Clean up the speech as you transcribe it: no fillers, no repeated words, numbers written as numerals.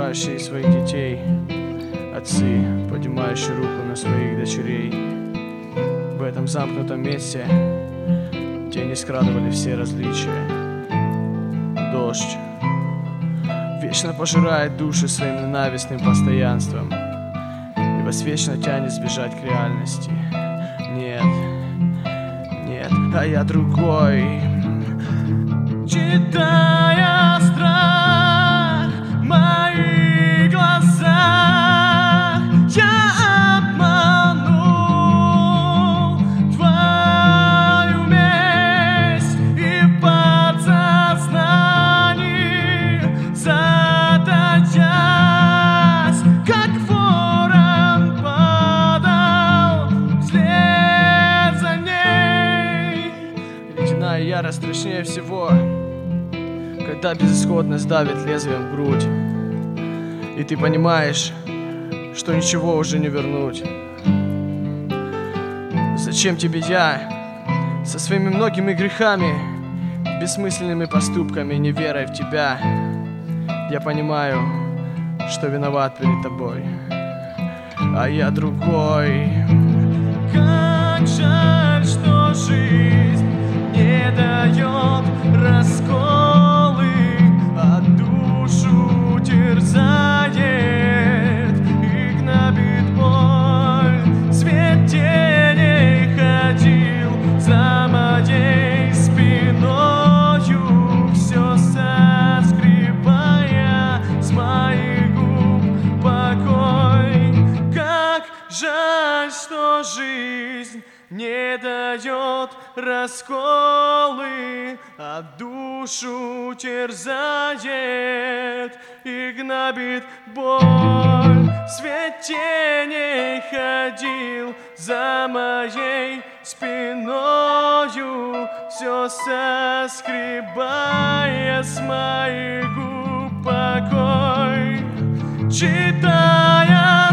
обнимающие своих детей, отцы, поднимающие руку на своих дочерей. В этом замкнутом месте тени скрадывали все различия. Дождь вечно пожирает души своим ненавистным постоянством и вас вечно тянет сбежать к реальности. Нет, нет, а я другой. Читая страх в моих глазах, я обманул твою месть и в подсознании затаясь, как ворон падал вслед за ней. Ледяная ярость страшнее всего, когда безысходность давит лезвием в грудь, и ты понимаешь, что ничего уже не вернуть. Зачем тебе я со своими многими грехами, бессмысленными поступками и неверой в тебя? Я понимаю, что виноват перед тобой, а я другой. Как жаль, что жизнь не дает расколы, а душу терзает и гнобит боль. Свет теней ходил за моей спиною, все соскребая с моих губ покой. Как жаль, что жизнь не дает расколы, а душу терзает и гнобит боль. Свет теней ходил за моей спиною, все соскребая с моих губ покой. Читая